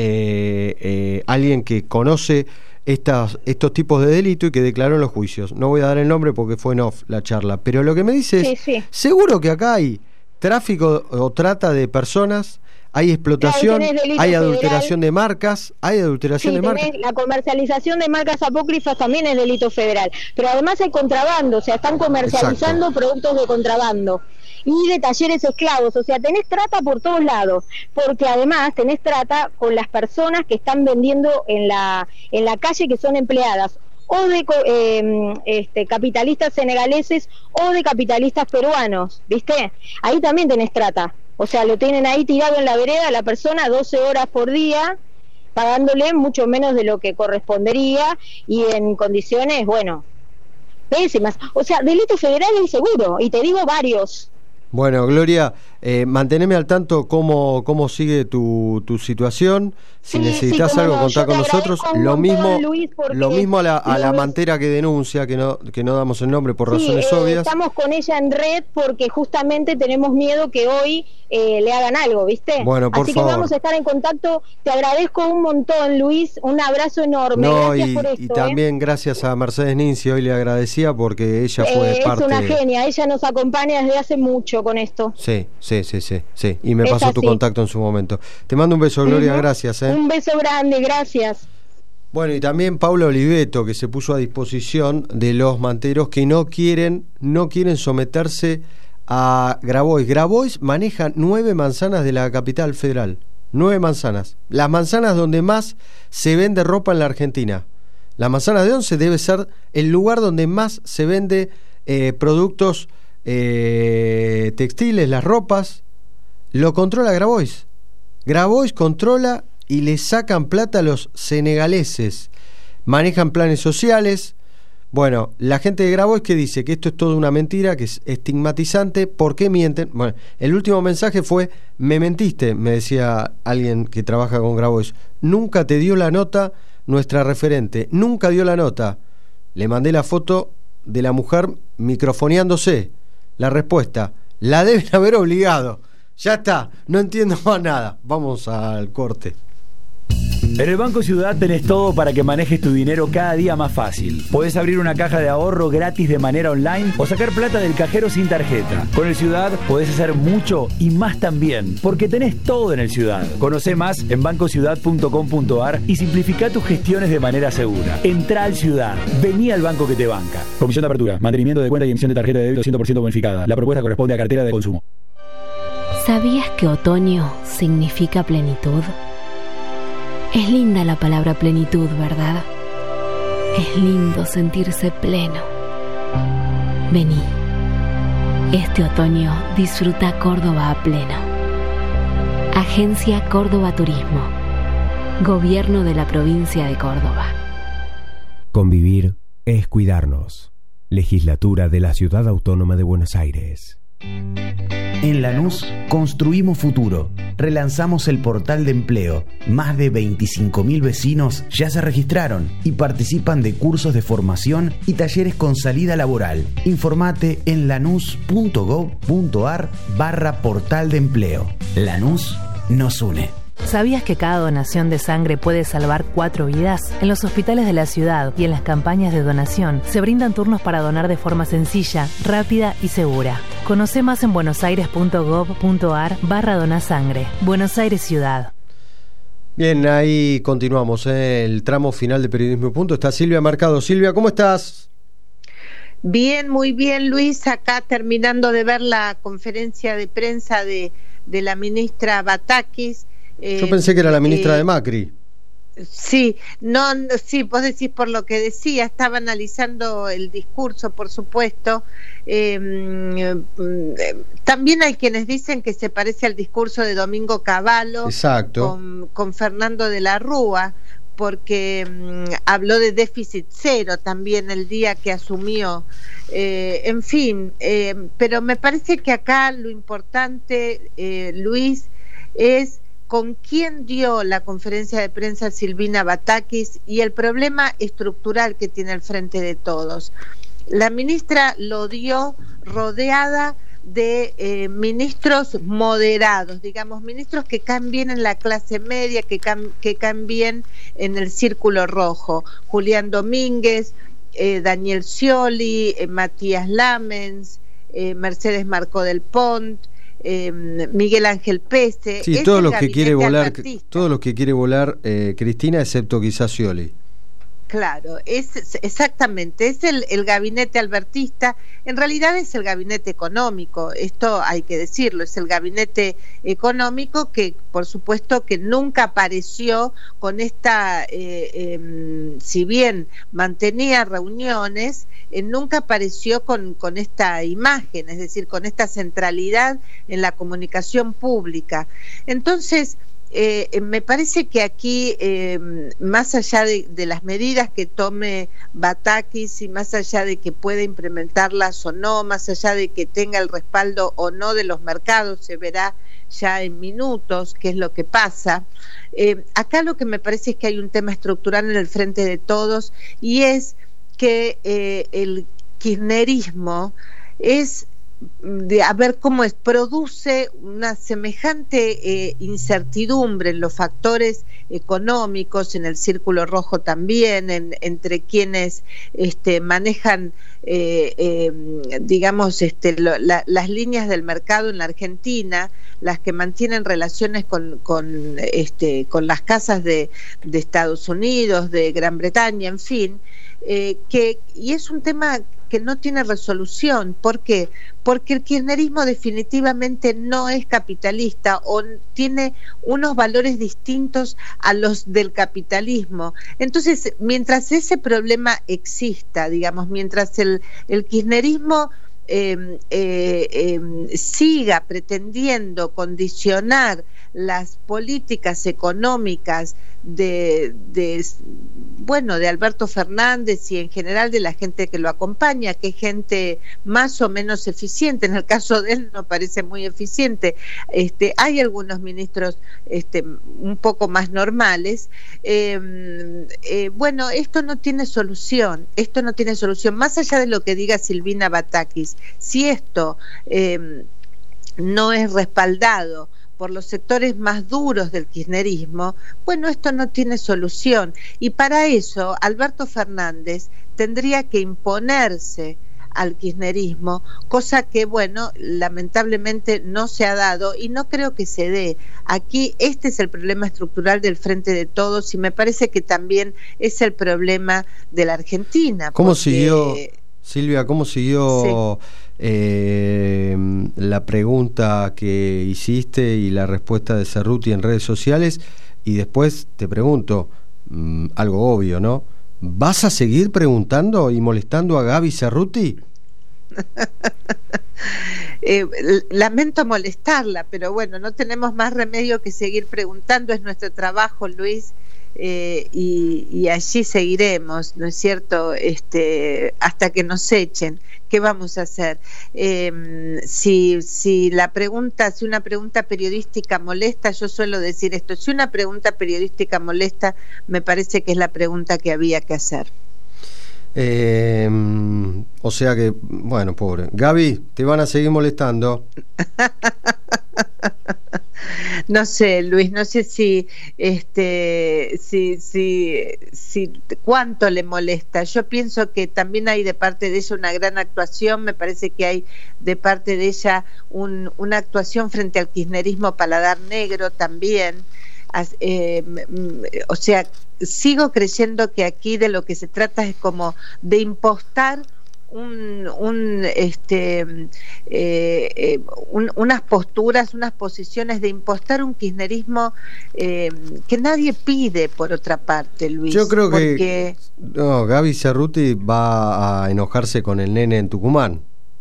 eh, eh, alguien que conoce estas, estos tipos de delito y que declaró en los juicios. No voy a dar el nombre porque fue en off la charla, pero lo que me dice es, Sí, sí. seguro que acá hay tráfico o trata de personas, hay explotación, Claro, tenés delito hay federal. adulteración de marcas, hay adulteración Sí, de marcas. tenés la comercialización de marcas apócrifas también es delito federal, pero además hay contrabando, o sea, están comercializando Exacto. productos de contrabando y de talleres esclavos, o sea, tenés trata por todos lados, porque además tenés trata con las personas que están vendiendo en la en la calle, que son empleadas o de co- eh, este, capitalistas senegaleses o de capitalistas peruanos, ¿viste? Ahí también tenés trata, o sea, lo tienen ahí tirado en la vereda la persona doce horas por día, pagándole mucho menos de lo que correspondería y en condiciones, bueno, pésimas. O sea, delito federal y seguro, y te digo varios. Bueno, Gloria, eh, manteneme al tanto cómo, cómo sigue tu, tu situación. Si Sí, necesitas sí, cómo algo, no. contá Yo con te nosotros. agradezco un Lo montón, mismo, Luis, porque lo mismo a la, a la los- mantera que denuncia, que no, que no damos el nombre por Sí, razones eh, obvias. estamos con ella en red porque justamente tenemos miedo que hoy eh, le hagan algo, ¿viste? Bueno, por Así favor. que vamos a estar en contacto. Te agradezco un montón, Luis. Un abrazo enorme. No, Gracias y, por y esto. ¿eh? también gracias a Mercedes Ninzi, hoy le agradecía porque ella fue Eh, parte. Es una genia. Ella nos acompaña desde hace mucho con esto. Sí, sí, sí, sí, sí. Y me Es pasó tu así. contacto en su momento. Te mando un beso, Gloria, Ujú. gracias. ¿eh? Un beso grande, gracias. Bueno, y también Pablo Oliveto, que se puso a disposición de los manteros que no quieren, no quieren someterse a Grabois. Grabois maneja nueve manzanas de la capital federal. Nueve manzanas. Las manzanas donde más se vende ropa en la Argentina. La manzana de Once debe ser el lugar donde más se vende eh, productos eh, textiles, las ropas. Lo controla Grabois. Grabois controla y le sacan plata a los senegaleses. Manejan planes sociales. Bueno, la gente de Grabois que dice que esto es toda una mentira, que es estigmatizante. ¿Por qué mienten? Bueno, el último mensaje fue: me mentiste, me decía alguien que trabaja con Grabois. Nunca te dio la nota nuestra referente. Nunca dio la nota. Le mandé la foto de la mujer microfoneándose. La respuesta: la deben haber obligado. Ya está, no entiendo más nada. Vamos al corte. En el Banco Ciudad tenés todo para que manejes tu dinero cada día más fácil. Podés abrir una caja de ahorro gratis de manera online o sacar plata del cajero sin tarjeta. Con el Ciudad podés hacer mucho y más también, porque tenés todo en el Ciudad. Conocé más en banco ciudad punto com punto ar y simplificá tus gestiones de manera segura. Entrá al Ciudad, vení al banco que te banca. Comisión de apertura, mantenimiento de cuenta y emisión de tarjeta de débito cien por ciento bonificada. La propuesta corresponde a cartera de consumo. ¿Sabías que otoño significa plenitud? Es linda la palabra plenitud, ¿verdad? Es lindo sentirse pleno. Vení. Este otoño disfruta Córdoba a pleno. Agencia Córdoba Turismo. Gobierno de la provincia de Córdoba. Convivir es cuidarnos. Legislatura de la Ciudad Autónoma de Buenos Aires. En Lanús construimos futuro. Relanzamos el portal de empleo. Más de veinticinco mil vecinos ya se registraron y participan de cursos de formación y talleres con salida laboral. Informate en lanús punto gob punto ar barra portal de empleo. Lanús nos une. ¿Sabías que cada donación de sangre puede salvar cuatro vidas? En los hospitales de la ciudad y en las campañas de donación se brindan turnos para donar de forma sencilla, rápida y segura. Conoce más en buenosaires punto gob punto ar barra donasangre. Buenos Aires Ciudad. Bien, ahí continuamos, ¿eh? El tramo final de Periodismo y Punto. Está Silvia Mercado. Silvia, ¿cómo estás? Bien, muy bien, Luis. Acá terminando de ver la conferencia de prensa de, de la ministra Batakis. Yo pensé que era la ministra eh, de Macri. Sí, no, no, sí, vos decís por lo que decía, estaba analizando el discurso, por supuesto. Eh, eh, también hay quienes dicen que se parece al discurso de Domingo Cavallo. Exacto. Con, con Fernando de la Rúa, porque eh, habló de déficit cero también el día que asumió. Eh, en fin, eh, pero me parece que acá lo importante, eh, Luis, es con quién dio la conferencia de prensa Silvina Batakis y el problema estructural que tiene al frente de todos. La ministra lo dio rodeada de eh, ministros moderados, digamos, ministros que caen bien en la clase media, que caen, que caen bien en el círculo rojo. Julián Domínguez, eh, Daniel Scioli, eh, Matías Lamens, eh, Mercedes Marcó del Pont, eh, Miguel Ángel Pese. Sí, es todos el los que quiere gabinete volar, albertista. todos los que quiere volar eh, Cristina, excepto quizás Scioli. Claro, es exactamente, es el, el gabinete albertista, en realidad es el gabinete económico, esto hay que decirlo, es el gabinete económico que por supuesto que nunca apareció con esta, eh, eh, si bien mantenía reuniones, eh, nunca apareció con, con esta imagen, es decir, con esta centralidad en la comunicación pública. Entonces, Eh, me parece que aquí, eh, más allá de, de las medidas que tome Batakis y más allá de que pueda implementarlas o no, más allá de que tenga el respaldo o no de los mercados, se verá ya en minutos qué es lo que pasa. Eh, acá lo que me parece es que hay un tema estructural en el frente de todos y es que eh, el kirchnerismo es de a ver cómo es, produce una semejante eh, incertidumbre en los factores económicos, en el círculo rojo también, en, entre quienes este, manejan, eh, eh, digamos, este, lo, la, las líneas del mercado en la Argentina, las que mantienen relaciones con, con, este, con las casas de, de Estados Unidos, de Gran Bretaña, en fin, eh, que, y es un tema que no tiene resolución. ¿Por qué? Porque el kirchnerismo definitivamente no es capitalista o tiene unos valores distintos a los del capitalismo. Entonces, mientras ese problema exista, digamos, mientras el, el kirchnerismo eh, eh, eh, siga pretendiendo condicionar las políticas económicas de, de bueno de Alberto Fernández y en general de la gente que lo acompaña, que es gente más o menos eficiente, en el caso de él no parece muy eficiente, este, hay algunos ministros este, un poco más normales, eh, eh, bueno, esto no tiene solución, esto no tiene solución, más allá de lo que diga Silvina Batakis, si esto eh, no es respaldado por los sectores más duros del kirchnerismo, bueno, esto no tiene solución. Y para eso, Alberto Fernández tendría que imponerse al kirchnerismo, cosa que, bueno, lamentablemente no se ha dado y no creo que se dé. Aquí este es el problema estructural del Frente de Todos y me parece que también es el problema de la Argentina. ¿Cómo porque... siguió, Silvia, cómo siguió... Sí. Eh, la pregunta que hiciste y la respuesta de Cerruti en redes sociales? Y después te pregunto, mmm, algo obvio, ¿no? ¿Vas a seguir preguntando y molestando a Gaby Cerruti? eh, lamento molestarla, pero bueno, no tenemos más remedio que seguir preguntando, es nuestro trabajo, Luis. Eh, y, y allí seguiremos, ¿no es cierto? Este, hasta que nos echen. ¿Qué vamos a hacer? Eh, si, si la pregunta, si una pregunta periodística molesta, yo suelo decir esto, si una pregunta periodística molesta, me parece que es la pregunta que había que hacer. Eh, o sea que, bueno, pobre. Gaby, ¿te van a seguir molestando? No sé, Luis, no sé si, este, si, si, si, cuánto le molesta. Yo pienso que también hay de parte de ella una gran actuación. Me parece que hay de parte de ella un, una actuación frente al kirchnerismo paladar negro también. Eh, o sea, sigo creyendo que aquí de lo que se trata es como de impostar Un, un, este, eh, eh, un, unas posturas, unas posiciones, de impostar un kirchnerismo eh, que nadie pide, por otra parte, Luis. Yo creo porque... que no, Gaby Cerruti va a enojarse con el nene en Tucumán.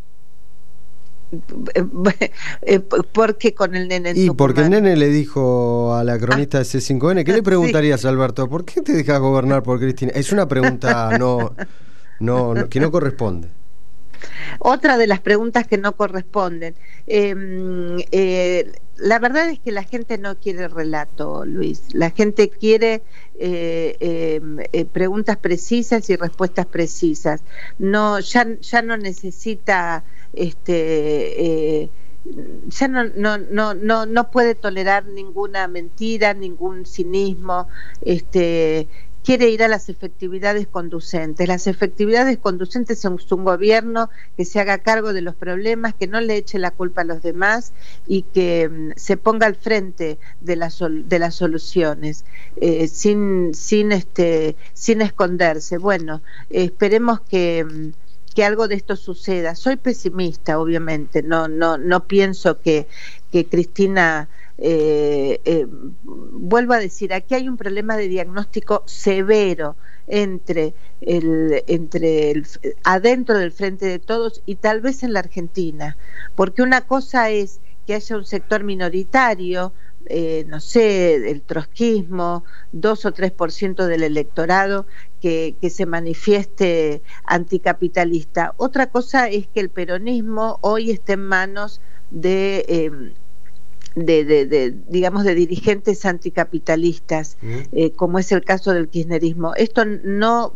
¿Por qué con el nene en y Tucumán? Porque el nene le dijo a la cronista ah. de C cinco N, ¿qué le preguntarías, sí. Alberto? ¿Por qué te dejas gobernar por Cristina? Es una pregunta no... No, no, que no corresponde. Otra de las preguntas que no corresponden. Eh, eh, la verdad es que la gente no quiere relato, Luis. La gente quiere eh, eh, eh, preguntas precisas y respuestas precisas. No, ya, ya no necesita, este, eh, ya no, no, no, no, no puede tolerar ninguna mentira, ningún cinismo, este. quiere ir a las efectividades conducentes. Las efectividades conducentes son un gobierno que se haga cargo de los problemas, que no le eche la culpa a los demás y que um, se ponga al frente de, la sol, de las soluciones, eh, sin, sin, este, sin esconderse. Bueno, eh, esperemos que... Um, que algo de esto suceda. Soy pesimista, obviamente, no no no pienso que, que Cristina, eh, eh, vuelvo a decir, aquí hay un problema de diagnóstico severo entre el, entre el, adentro del Frente de Todos y tal vez en la Argentina, porque una cosa es que haya un sector minoritario, Eh, no sé, el trotskismo, dos o tres por ciento del electorado que, que se manifieste anticapitalista. Otra cosa es que el peronismo hoy esté en manos de, eh, de, de, de, digamos, de dirigentes anticapitalistas, mm. eh, como es el caso del kirchnerismo. Esto no,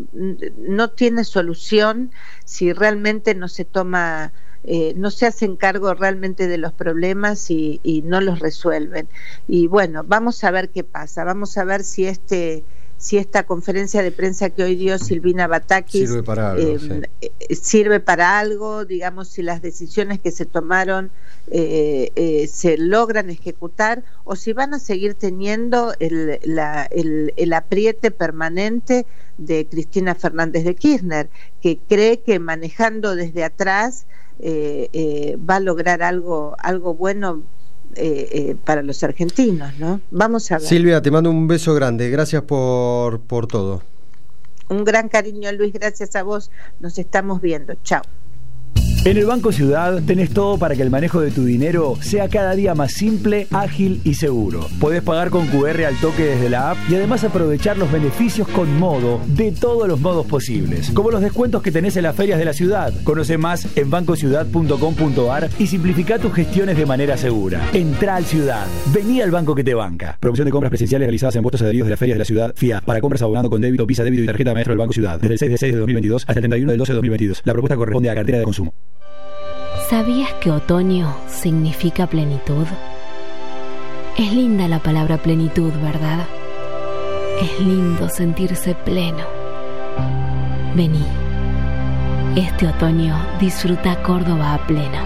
no tiene solución si realmente no se toma... Eh, no se hacen cargo realmente de los problemas y, y no los resuelven. Y bueno, vamos a ver qué pasa, vamos a ver si este si esta conferencia de prensa que hoy dio Silvina Batakis sirve para algo, eh, sí. eh, sirve para algo, digamos, si las decisiones que se tomaron eh, eh, se logran ejecutar o si van a seguir teniendo el, la, el, el apriete permanente de Cristina Fernández de Kirchner, que cree que manejando desde atrás Eh, eh, va a lograr algo algo bueno eh, eh, para los argentinos, ¿no? Vamos a ver. Silvia, te mando un beso grande, gracias por, por todo. Un gran cariño, Luis, gracias a vos, nos estamos viendo, chao. En el Banco Ciudad tenés todo para que el manejo de tu dinero sea cada día más simple, ágil y seguro. Podés pagar con Q R al toque desde la app y además aprovechar los beneficios con Modo de todos los modos posibles, como los descuentos que tenés en las ferias de la ciudad. Conoce más en banco ciudad punto com punto a r y simplifica tus gestiones de manera segura. Entrá al Ciudad. Vení al banco que te banca. Promoción de compras presenciales realizadas en puestos adheridos de las ferias de la ciudad F I A para compras abonando con débito, Visa, débito y tarjeta maestro del Banco Ciudad. Desde el seis de seis de dos mil veintidós hasta el treinta y uno del doce de dos mil veintidós. La propuesta corresponde a cartera de consumo. ¿Sabías que otoño significa plenitud? Es linda la palabra plenitud, ¿verdad? Es lindo sentirse pleno. Vení. Este otoño disfruta Córdoba a pleno.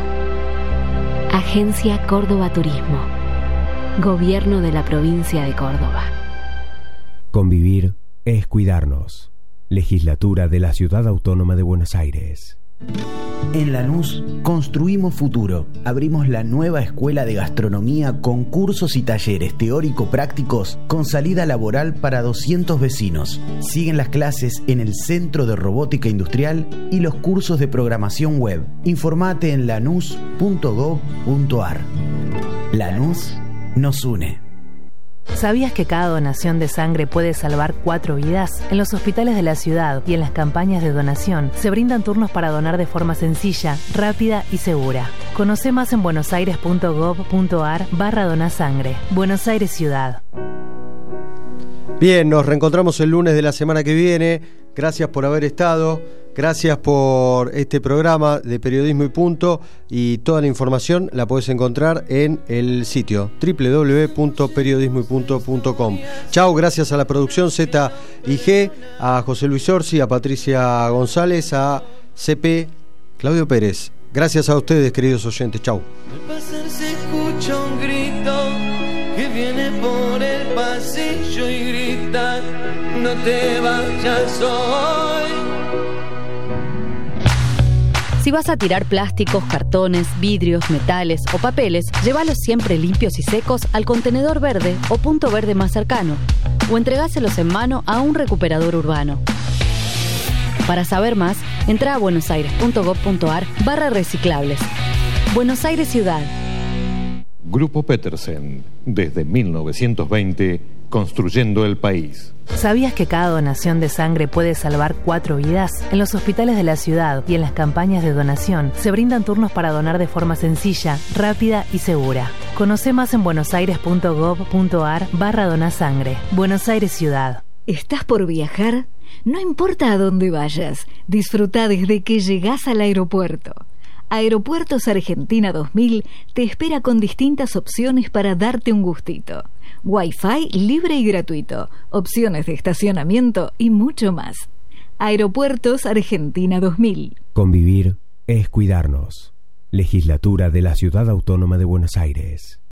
Agencia Córdoba Turismo. Gobierno de la provincia de Córdoba. Convivir es cuidarnos. Legislatura de la Ciudad Autónoma de Buenos Aires. En Lanús construimos futuro. Abrimos la nueva escuela de gastronomía con cursos y talleres teórico-prácticos con salida laboral para doscientos vecinos. Siguen las clases en el Centro de Robótica Industrial y los cursos de programación web. Informate en lanús punto gob punto a r. Lanús nos une. ¿Sabías que cada donación de sangre puede salvar cuatro vidas? En los hospitales de la ciudad y en las campañas de donación se brindan turnos para donar de forma sencilla, rápida y segura. Conoce más en buenosaires punto gob punto a r barra donasangre. Buenos Aires Ciudad. Bien, nos reencontramos el lunes de la semana que viene. Gracias por haber estado. Gracias por este programa de Periodismo y Punto, y toda la información la podés encontrar en el sitio doble u doble u doble u punto periodismo y punto punto com. Chao, gracias a la producción Z y G, a José Luis Orsi, a Patricia González, a C P Claudio Pérez. Gracias a ustedes, queridos oyentes. Chao. Al pasar se escucha un grito que viene por el pasillo y grita: no te vayas hoy. Si vas a tirar plásticos, cartones, vidrios, metales o papeles, llévalos siempre limpios y secos al contenedor verde o punto verde más cercano, o entregáselos en mano a un recuperador urbano. Para saber más, entra a buenosaires punto gob punto a r barra reciclables. Buenos Aires Ciudad. Grupo Petersen, desde mil novecientos veinte, construyendo el país. ¿Sabías que cada donación de sangre puede salvar cuatro vidas? En los hospitales de la ciudad y en las campañas de donación se brindan turnos para donar de forma sencilla, rápida y segura. Conoce más en buenosaires punto gob punto a r barra donasangre. Buenos Aires Ciudad. ¿Estás por viajar? No importa a dónde vayas, disfruta desde que llegás al aeropuerto. Aeropuertos Argentina dos mil te espera con distintas opciones para darte un gustito. Wi-Fi libre y gratuito, opciones de estacionamiento y mucho más. Aeropuertos Argentina dos mil. Convivir es cuidarnos. Legislatura de la Ciudad Autónoma de Buenos Aires.